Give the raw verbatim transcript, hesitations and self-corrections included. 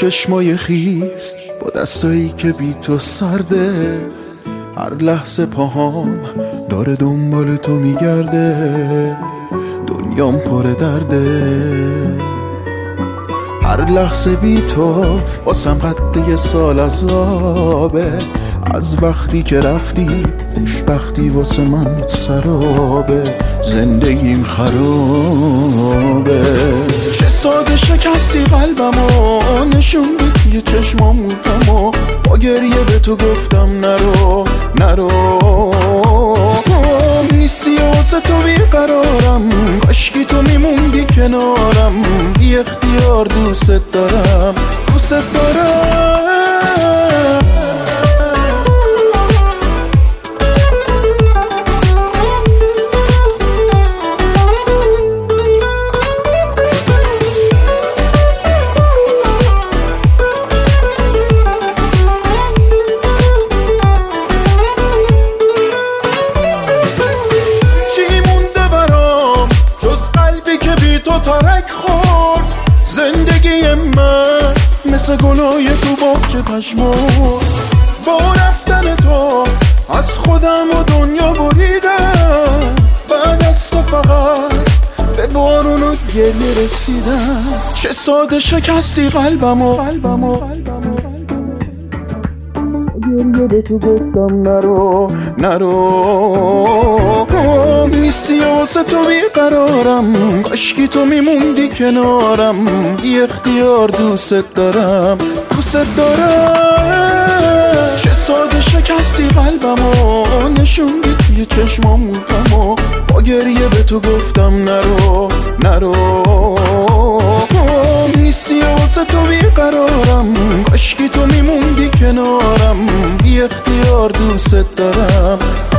چشمای خیس با دستایی که بی تو سرده، هر لحظه پاهام داره دنبال تو میگرده، دنیام پر درده. هر لحظه بی تو واسم قد یه سال عذابه، از وقتی که رفتی خوشبختی واسه من سرابه، زندگیم خرابه. چه ساده شکستی قلبمو، نشون بدی چشمامو غمو، با گریه به تو گفتم نرو نرو. نیستی واسه تو بیقرارم، کاشکی تو میموندی کنارم، بی اختیار دوست دارم دوست دارم. تارک خورد زندگی من، مثل گلای تو باغچه پشمرد. با رفتن تو از خودم و دنیا بریدم، بعد از تو فقط به بارون و گریه رسیدم. چه ساده شکستی قلبمو، قلبمو گریه به تو گفتم نرو نرو. نیستی واسه تو بیقرارم، کاشکی تو میموندی کنارم، بی اختیار دوست دارم دوست دارم. چه ساده شکستی قلبمو، نشون بدی چشمامو غمو، با گریه به تو گفتم نرو نرو. نیستی واسه تو بیقرارم، کاشکی تو میموندی کنارم، بی اختیار دوست دارم